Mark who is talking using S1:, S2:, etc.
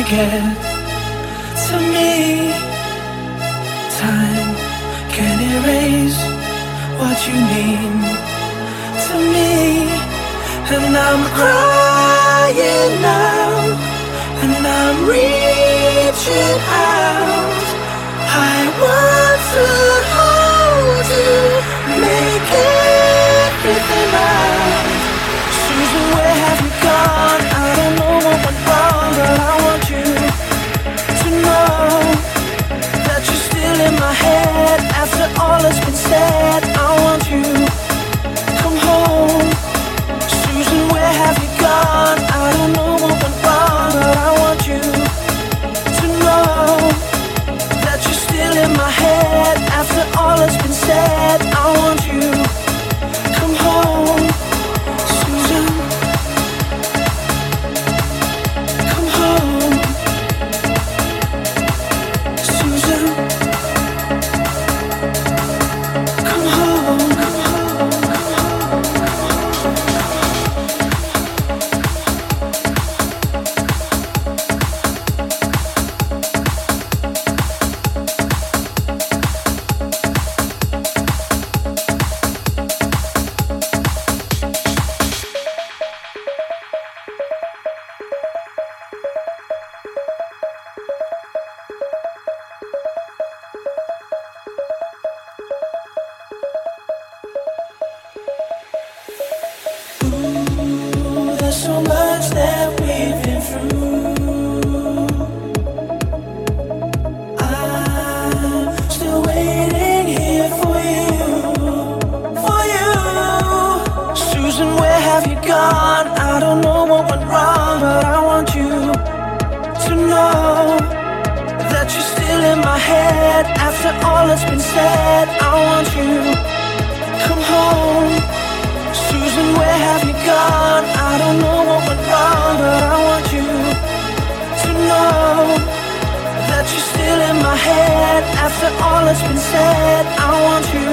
S1: get to me. Time can erase what you mean to me. And I'm crying now, and I'm reaching out. I want to hold you, make everything right. Susan, where have you gone? I don't know what went wrong, but I want you to know that you're still in my head. After all that's been said, I want you, come home. Susan, where have you gone? I don't know what went wrong, but I want you to know that you're still in my head. After all that's been said, I want you, come home. Susan, come home. Susan, come home, come home, come there's so much that we've been through. I'm still waiting here for you, for you. Susan, where have you gone? I don't know what went wrong, but I want you to know that you're still in my head. After all that's been said, I want you, come home. Susan, where have you gone? I don't know what went wrong, but I want you to know that you're still in my head. After all that's been said, I want you,